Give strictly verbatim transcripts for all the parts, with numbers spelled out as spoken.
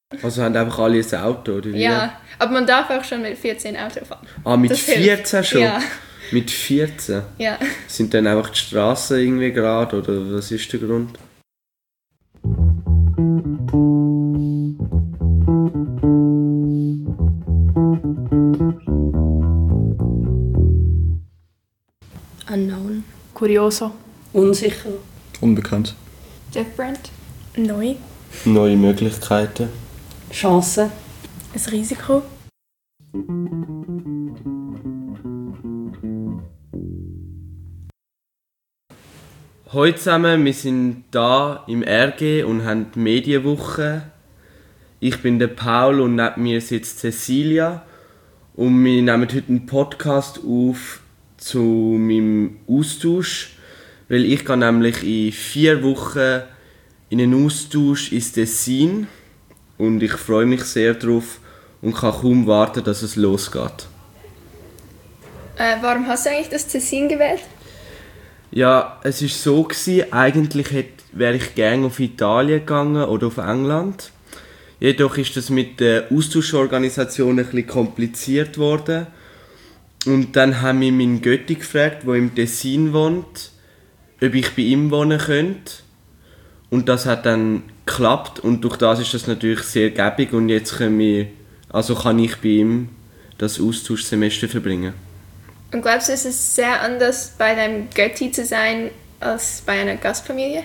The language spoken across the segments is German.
Also haben einfach alle ein Auto, oder wie? Ja, aber man darf auch schon mit vierzehn Auto fahren. Ah, mit Das hilft. vierzehn schon? Ja. Mit vierzehn? Ja. Sind dann einfach die Straßen irgendwie gerade, oder was ist der Grund? Unknown. Curioso. Unsicher. Unbekannt. Different. Neu. Neue Möglichkeiten. Chancen. Ein Risiko. Hallo zusammen, wir sind hier im R G und haben die Medienwoche. Ich bin der Paul und neben mir sitzt Cecilia. Und wir nehmen heute einen Podcast auf zu meinem Austausch. Weil ich gehe nämlich in vier Wochen in einen Austausch ins Tessin. Und ich freue mich sehr darauf und kann kaum warten, dass es losgeht. Äh, warum hast du eigentlich das Tessin gewählt? Ja, es war so gewesen, eigentlich hätte, wäre ich gerne auf Italien gegangen oder auf England. Jedoch ist das mit der Austauschorganisation ein bisschen kompliziert worden. Und dann haben wir meinen Götti gefragt, der im Tessin wohnt, ob ich bei ihm wohnen könnte. Und das hat dann geklappt und durch das ist das natürlich sehr gäbig und jetzt können wir, also kann ich bei ihm das Austauschsemester verbringen. Und glaubst du, es ist sehr anders, bei deinem Götti zu sein, als bei einer Gastfamilie?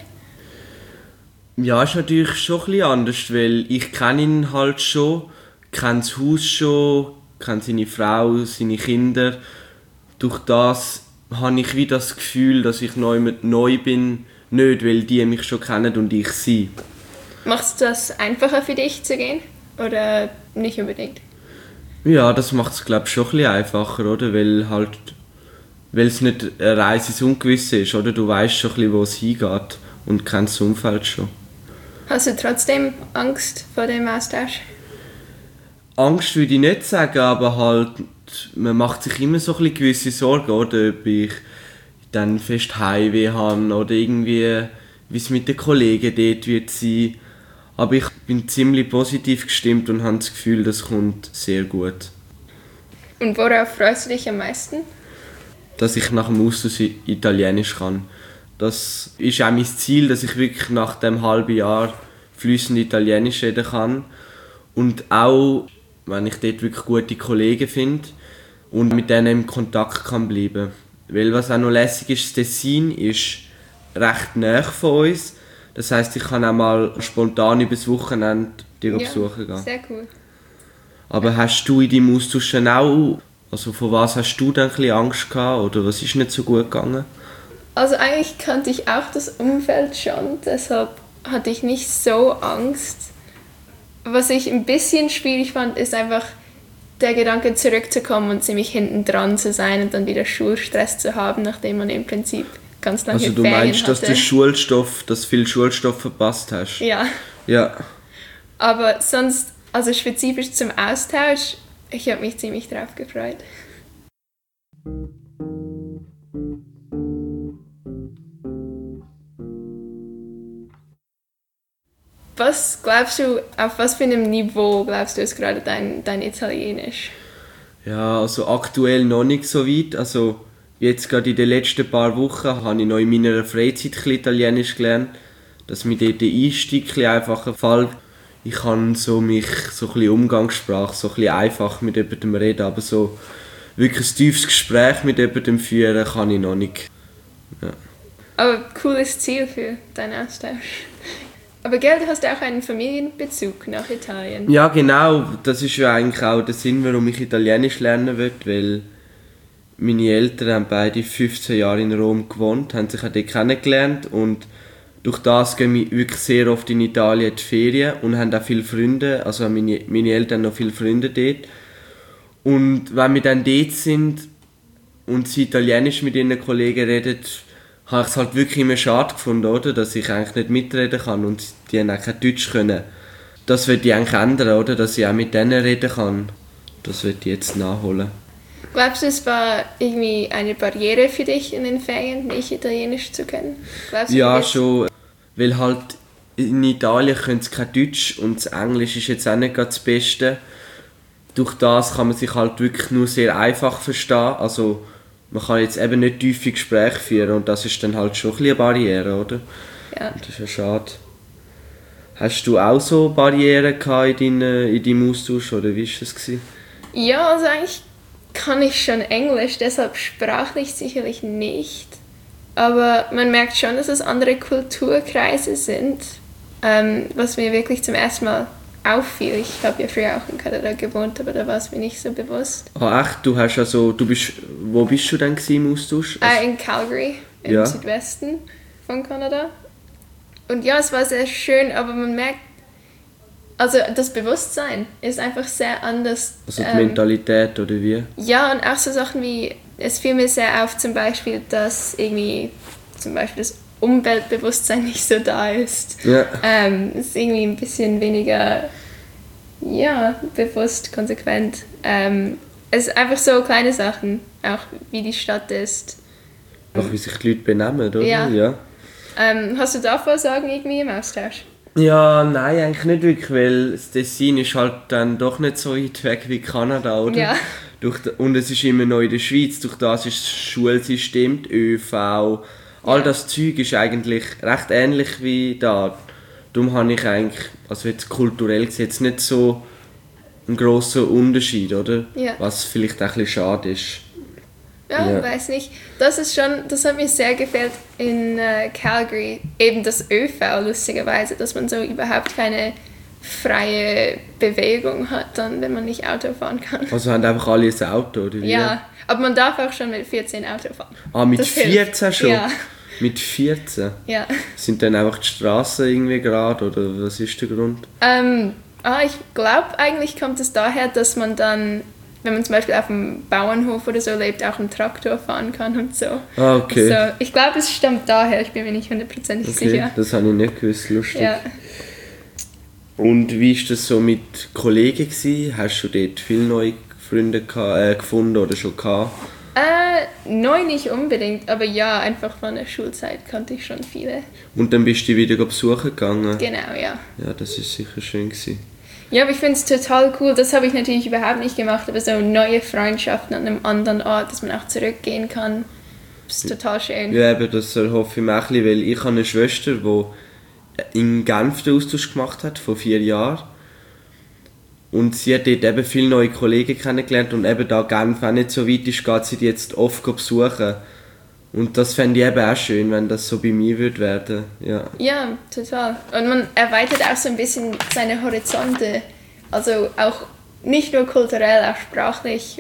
Ja, ist natürlich schon ein bisschen anders, weil ich kenne ihn halt schon, kenne das Haus schon, kenne seine Frau, seine Kinder. Durch das habe ich wie das Gefühl, dass ich neu, neu bin, nicht weil die mich schon kennen und ich sie. Macht es das einfacher für dich zu gehen? Oder nicht unbedingt? Ja, das macht es glaube ich schon ein bisschen einfacher, oder? Weil halt, weil es nicht eine Reise ins Ungewisse ist, oder? Du weißt schon ein bisschen, wo es hingeht und kennst das Umfeld schon. Hast du trotzdem Angst vor dem Austausch? Angst würde ich nicht sagen, aber halt, man macht sich immer so ein bisschen gewisse Sorgen, oder? Ob ich dann fest Heimweh habe oder irgendwie, wie es mit den Kollegen dort wird sein. Aber ich bin ziemlich positiv gestimmt und habe das Gefühl, das kommt sehr gut. Und worauf freust du dich am meisten? Dass ich nach dem Austausch Italienisch kann. Das ist auch mein Ziel, dass ich wirklich nach dem halben Jahr fließend Italienisch reden kann. Und auch, wenn ich dort wirklich gute Kollegen finde und mit denen im Kontakt kann bleiben. Weil was auch noch lässig ist, das Tessin ist recht nahe von uns. Das heisst, ich kann auch mal spontan übers Wochenende dir Ja, besuchen gehen. sehr cool. Aber hast du in deinem Austausch auch, also von was hast du dann ein bisschen Angst gehabt oder was ist nicht so gut gegangen? Also eigentlich kannte ich auch das Umfeld schon, deshalb hatte ich nicht so Angst. Was ich ein bisschen schwierig fand, ist einfach der Gedanke zurückzukommen und ziemlich hinten dran zu sein und dann wieder Schulstress zu haben, nachdem man im Prinzip ganz lange Also du Ferien meinst, dass hatte. du Schulstoff, dass viel Schulstoff verpasst hast? Ja, Ja. aber sonst, also spezifisch zum Austausch, ich habe mich ziemlich drauf gefreut. Was glaubst du, auf was für einem Niveau glaubst du ist gerade dein, dein Italienisch? Ja, also aktuell noch nicht so weit. Also jetzt gerade in den letzten paar Wochen habe ich noch in meiner Freizeit ein bisschen Italienisch gelernt, dass mir dort der Einstieg ein bisschen einfacher fällt. Ich kann so mich so ein bisschen Umgangssprache so ein bisschen einfach mit jemandem reden, aber so wirklich ein tiefes Gespräch mit jemandem führen kann ich noch nicht. Ja. Aber cooles Ziel für deinen Austausch. Aber gell, du hast auch einen Familienbezug nach Italien. Ja, genau. Das ist ja eigentlich auch der Sinn, warum ich Italienisch lernen will, weil meine Eltern haben beide fünfzehn Jahre in Rom gewohnt, haben sich auch dort kennengelernt und durch das gehen wir wirklich sehr oft in Italien in die Ferien und haben auch viele Freunde, also meine, meine Eltern haben noch viele Freunde dort. Und wenn wir dann dort sind und sie Italienisch mit ihren Kollegen reden, habe ich es halt wirklich immer schade gefunden, oder? Dass ich eigentlich nicht mitreden kann und die haben auch kein Deutsch können. Das wird ich eigentlich ändern, oder? Dass ich auch mit denen reden kann. Das wird ich jetzt nachholen. Glaubst du, es war irgendwie eine Barriere für dich in den Ferien, nicht Italienisch zu können? Glaubst du, Ja, jetzt- schon. Weil halt in Italien können sie kein Deutsch und das Englisch ist jetzt auch nicht gerade das Beste. Durch das kann man sich halt wirklich nur sehr einfach verstehen. Also man kann jetzt eben nicht tiefe Gespräche führen und das ist dann halt schon ein bisschen eine Barriere, oder? Ja. Und das ist ja schade. Hast du auch so Barrieren gehabt in, deinen, in deinem Austausch oder wie war das gewesen? Ja, also eigentlich kann ich schon Englisch, deshalb sprachlich sicherlich nicht. Aber man merkt schon, dass es andere Kulturkreise sind, ähm, was mir wirklich zum ersten Mal auffiel. Ich habe ja früher auch in Kanada gewohnt, aber da war es mir nicht so bewusst. Ah echt? Du hast also, du bist, wo bist du denn gewesen im Austausch? Äh, in Calgary, im Ja. Südwesten von Kanada. Und ja, es war sehr schön, aber man merkt, also das Bewusstsein ist einfach sehr anders. Also die ähm, Mentalität oder wie? Ja, und auch so Sachen wie, es fiel mir sehr auf zum Beispiel, dass irgendwie zum Beispiel das Umweltbewusstsein nicht so da ist. Ja. Ähm, es ist irgendwie ein bisschen weniger, ja, bewusst, konsequent. Ähm, es ist einfach so kleine Sachen, auch wie die Stadt ist. Auch wie sich die Leute benehmen, oder? Ja. ja. Ähm, hast du davor Sorgen irgendwie im Austausch? Ja, nein, eigentlich nicht wirklich, weil das Tessin ist halt dann doch nicht so weit weg wie Kanada, oder? Ja. Durch die, und es ist immer noch in der Schweiz, durch das ist das Schulsystem, die ÖV, all Ja. das Zeug ist eigentlich recht ähnlich wie da. Darum habe ich eigentlich, also jetzt kulturell gesehen, jetzt nicht so einen grossen Unterschied, oder? Ja. Was vielleicht auch ein bisschen schade ist. Ja, Ja. weiß nicht. Das ist schon, das hat mir sehr gefällt in äh, Calgary, eben das ÖV lustigerweise, dass man so überhaupt keine freie Bewegung hat, dann, wenn man nicht Auto fahren kann. Also haben einfach alle ein Auto, oder wie? Ja, aber man darf auch schon mit vierzehn Auto fahren. Ah, mit Das hilft. vierzehn schon? Ja, Mit vierzehn? ja. Sind dann einfach die Straßen irgendwie gerade oder was ist der Grund? Ähm, ah, ich glaube, eigentlich kommt es daher, dass man dann, wenn man zum Beispiel auf einem Bauernhof oder so lebt, auch einen Traktor fahren kann und so. Ah, okay. So, ich glaube, es stammt daher, ich bin mir nicht hundertprozentig Okay, sicher. das habe ich nicht gewusst, lustig. Ja. Und wie war das so mit Kollegen gewesen? Hast du dort viele neue Freunde geha- äh, gefunden oder schon gehabt? Äh, neu nicht unbedingt, aber ja, einfach von der Schulzeit kannte ich schon viele. Und dann bist du die wieder besuchen gegangen? Genau, ja. Ja, das ist sicher schön gewesen. Ja, aber ich finde es total cool, das habe ich natürlich überhaupt nicht gemacht, aber so neue Freundschaften an einem anderen Ort, dass man auch zurückgehen kann, ist total schön. Ja, eben, das erhoffe ich mir auch ein bisschen, weil ich habe eine Schwester, die in Genf den Austausch gemacht hat, vor vier Jahren. Und sie hat dort eben viele neue Kollegen kennengelernt und eben da Genf auch nicht so weit ist, geht sie die jetzt oft besuchen. Und das fände ich eben auch schön, wenn das so bei mir würde werden. Ja. Ja, total. Und man erweitert auch so ein bisschen seine Horizonte, also auch nicht nur kulturell, auch sprachlich.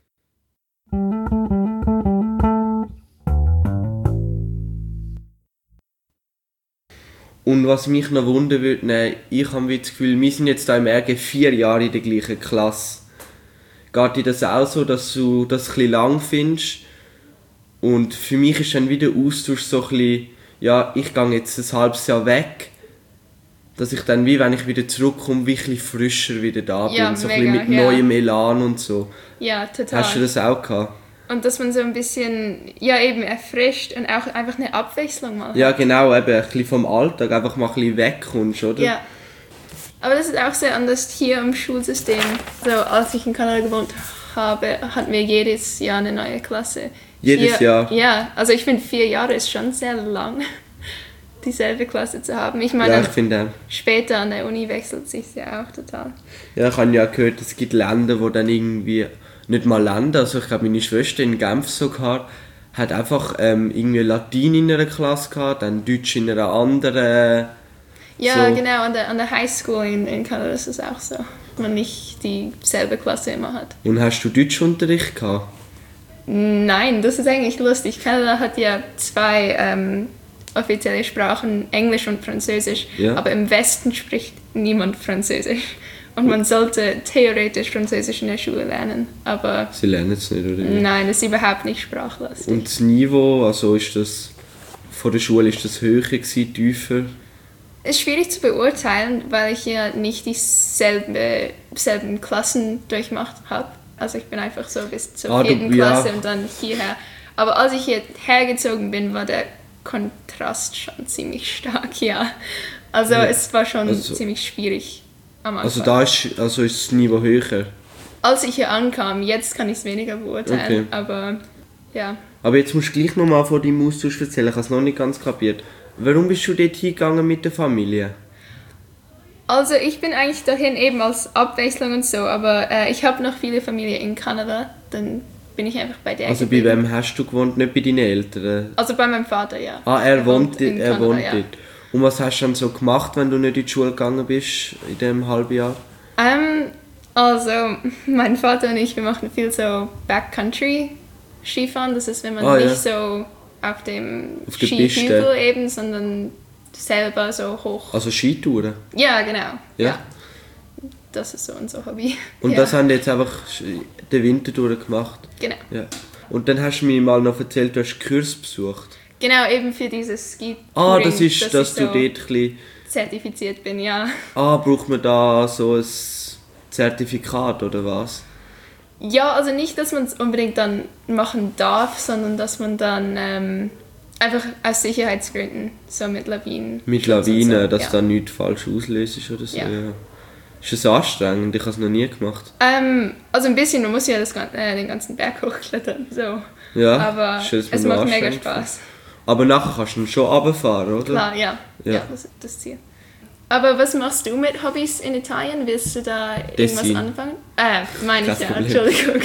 Und was mich noch wundern würde, ne, ich habe das Gefühl, wir sind jetzt da im R G vier Jahre in der gleichen Klasse. Geht dir das auch so, dass du das ein bisschen lang findest? Und für mich ist dann wieder Austausch so ein bisschen, ja, ich gehe jetzt ein halbes Jahr weg, dass ich dann, wie wenn ich wieder zurückkomme, wirklich frischer wieder da bin. Ja, so mega, ein bisschen mit ja. neuem Elan und so. Ja, total. Hast du das auch gehabt? Und dass man so ein bisschen, ja eben erfrischt und auch einfach eine Abwechslung mal hat. Ja, genau, eben ein bisschen vom Alltag, einfach mal ein bisschen wegkommst, oder? Ja. Aber das ist auch sehr anders hier im Schulsystem. So, als ich in Kanada gewohnt habe, hatten wir jedes Jahr eine neue Klasse. Jedes vier, Jahr? Ja, also ich finde, vier Jahre ist schon sehr lang, dieselbe Klasse zu haben. Ich meine, Ja, ich finde auch. später an der Uni wechselt sich ja auch total. Ja, ich habe ja gehört, es gibt Länder, wo dann irgendwie, nicht mal Länder, also ich glaube meine Schwester in Genf sogar, hat einfach ähm, irgendwie Latein in einer Klasse gehabt, dann Deutsch in einer anderen. Ja, So. genau, an der, an der Highschool in, in Kanada ist es auch so, dass man nicht dieselbe Klasse immer hat. Und hast du Deutschunterricht gehabt? Nein, das ist eigentlich lustig. Kanada hat ja zwei ähm, offizielle Sprachen, Englisch und Französisch, Ja. aber im Westen spricht niemand Französisch. Und man sollte theoretisch Französisch in der Schule lernen, aber Sie lernen es nicht, oder wie? nein, das ist überhaupt nicht sprachlastig. Und das Niveau, also ist das, von der Schule, ist das höher gewesen, tiefer? Es ist schwierig zu beurteilen, weil ich ja nicht dieselbe, dieselben Klassen durchgemacht habe. Also ich bin einfach so bis zur Ah, du- vierten Klasse ja. und dann hierher. Aber als ich hierher gezogen bin, war der Kontrast schon ziemlich stark, ja. Also Ja. es war schon Also- ziemlich schwierig am Anfang. Also da ist, also ist das Niveau höher. Als ich hier ankam, jetzt kann ich es weniger beurteilen, Okay. aber ja. Aber jetzt musst du gleich nochmal von deinem Austausch erzählen, ich habe es noch nicht ganz kapiert. Warum bist du dort hingegangen mit der Familie? Also ich bin eigentlich dahin eben als Abwechslung und so, aber äh, ich habe noch viele Familie in Kanada, dann bin ich einfach bei der Also bei geblieben. wem hast du gewohnt, nicht bei deinen Eltern? Also bei meinem Vater, ja. Ah, er, wohnt, in er Kanada, wohnt ja. dort. Und was hast du dann so gemacht, wenn du nicht in die Schule gegangen bist, in diesem halben Jahr? Ähm, also mein Vater und ich, wir machen viel so Backcountry Skifahren, das ist, wenn man Ah, ja. nicht so auf dem Auf der Skihügel Piste. eben, sondern selber so hoch. Also Skitouren? Ja, genau. Ja. Das ist so unser Hobby. Und ja. das haben die jetzt einfach den Winter durch gemacht? Genau. Ja. Und dann hast du mir mal noch erzählt, du hast Kurs besucht. Genau, eben für dieses ski Ah, das ist, dass, dass du ich dort so ein bisschen... zertifiziert bin, ja. Ah, braucht man da so ein Zertifikat oder was? Ja, also nicht, dass man es unbedingt dann machen darf, sondern dass man dann ähm, einfach aus Sicherheitsgründen so mit Lawinen... Mit Schutz und Lawinen, so, dass ja. da nichts falsch auslöst oder so. Ja. Ja. Ist das anstrengend? Ich habe es noch nie gemacht. Ähm, also ein bisschen, man muss ja das, gan- äh, den ganzen Berg hochklettern, so. Ja, Aber ich stelle mir es noch macht mega anstrengend vor. Spaß. Aber nachher kannst du dann schon runterfahren, oder? Klar, ja. Ja. Ja, das ist das Ziel. Aber was machst du mit Hobbys in Italien? Willst du da irgendwas Tessin. anfangen? Äh, meine ich Kein ja, Problem. Entschuldigung.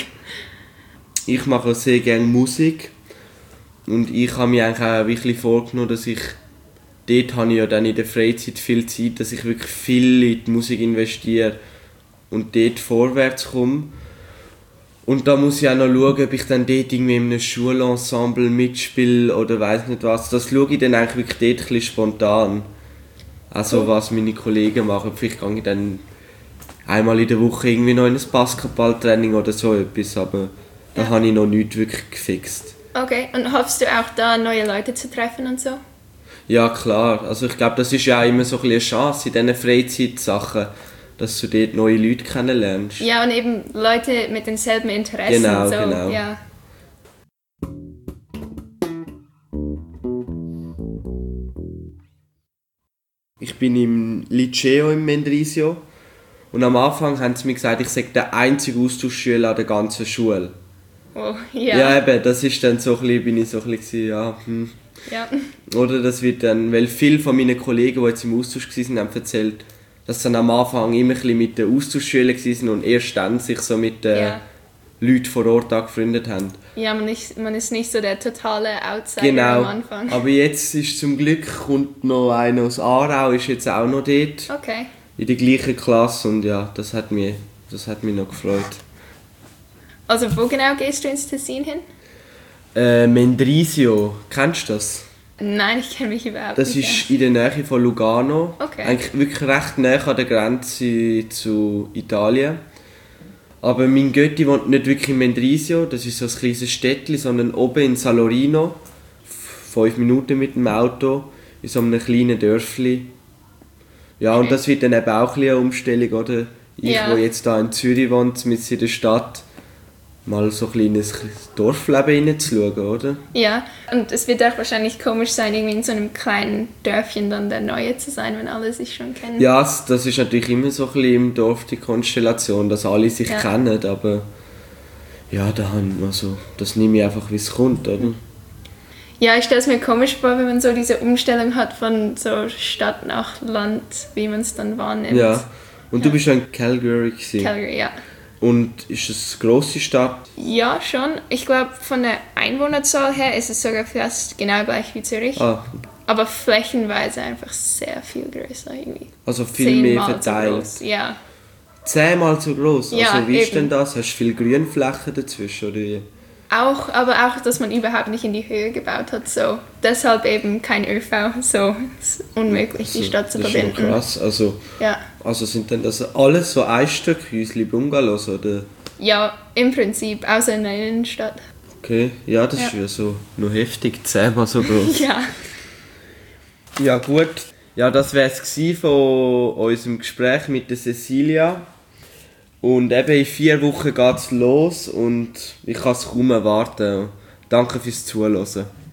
Ich mache auch sehr gerne Musik. Und ich habe mir eigentlich auch wirklich vorgenommen, dass ich... Dort habe ich ja dann in der Freizeit viel Zeit, dass ich wirklich viel in die Musik investiere und dort vorwärts komme. Und da muss ich auch noch schauen, ob ich dann dort irgendwie in einem Schulensemble mitspiele oder weiss nicht was. Das schaue ich dann eigentlich wirklich dort ein bisschen spontan. Also Cool. was meine Kollegen machen. Vielleicht gehe ich dann einmal in der Woche irgendwie noch in ein Basketballtraining oder so etwas, aber da Ja. habe ich noch nichts wirklich gefixt. Okay, und hoffst du auch da neue Leute zu treffen und so? Ja klar, also ich glaube, das ist ja auch immer so ein bisschen eine Chance in diesen Freizeitsachen, dass du dort neue Leute kennenlernst. Ja, und eben Leute mit denselben Interessen. Genau, so. genau. Ja. Ich bin im Liceo im Mendrisio und am Anfang haben sie mir gesagt, ich sei der einzige Austauschschüler an der ganzen Schule. Oh, Ja, ja. eben, das ist dann so ein bisschen, bin ich so ein bisschen, ja, hm. Ja. Oder das wird dann, weil viele von meinen Kollegen, die jetzt im Austausch waren, haben erzählt, dass sie dann am Anfang immer ein bisschen mit den Austauschschülern waren und erst dann sich so mit den Ja. Leuten vor Ort angefreundet haben. Ja, man ist, man ist nicht so der totale Outsider Genau, am Anfang. aber jetzt ist zum Glück, kommt noch einer aus Aarau, ist jetzt auch noch dort, Okay. in der gleichen Klasse und ja, das hat mich, das hat mich noch gefreut. Also wo genau gehst du ins Tessin hin? Äh, Mendrisio, kennst du das? Nein, ich kenne mich überhaupt Das nicht. ist in der Nähe von Lugano, Okay. eigentlich wirklich recht nahe an der Grenze zu Italien. Aber mein Götti wohnt nicht wirklich in Mendrisio, das ist so ein kleines Städtchen, sondern oben in Salorino, f- fünf Minuten mit dem Auto, in so einem kleinen Dörfli. Ja, und Okay. das wird dann eben auch ein bisschen eine Umstellung, oder? Ich, Ja. wo jetzt da in Zürich wohnt, mitten in der Stadt, mal so ein kleines Dorfleben hineinzuschauen, oder? Ja, und es wird auch wahrscheinlich komisch sein, irgendwie in so einem kleinen Dörfchen dann der Neue zu sein, wenn alle sich schon kennen. Ja, es- das ist natürlich immer so ein bisschen im Dorf die Konstellation, dass alle sich Ja. kennen, aber ja, da haben, also, das nehme ich einfach, wie es kommt, oder? Ja, ich stelle es mir komisch vor, wenn man so diese Umstellung hat von so Stadt nach Land, wie man es dann wahrnimmt. Ja. Und du Ja. bist ja in Calgary gewesen. Calgary, ja. Und ist es eine grosse Stadt? Ja, schon. Ich glaube, von der Einwohnerzahl her ist es sogar fast genau gleich wie Zürich. Ah, Aber flächenweise einfach sehr viel größer irgendwie. also viel mehr Zehnmal so verteilt. groß. Ja. Zehnmal so groß. Ja, also wie ist eben. denn das? Hast du viele Grünflächen dazwischen? Oder wie? Auch, aber auch, dass man überhaupt nicht in die Höhe gebaut hat. So. Deshalb eben kein ÖV. So. Es ist unmöglich, die Also, Stadt zu das ist schon verbinden. krass. Also, Ja. also sind denn das alles so Einstöckhäusli, Bungalows, oder? Ja, im Prinzip, außer in der Innenstadt. Okay, ja, das Ja. ist ja so noch heftig, zehnmal so groß. Ja. Ja gut, ja, das wäre es von unserem Gespräch mit der Cecilia. Und eben in vier Wochen geht es los und ich kann es kaum erwarten. Danke fürs Zuhören.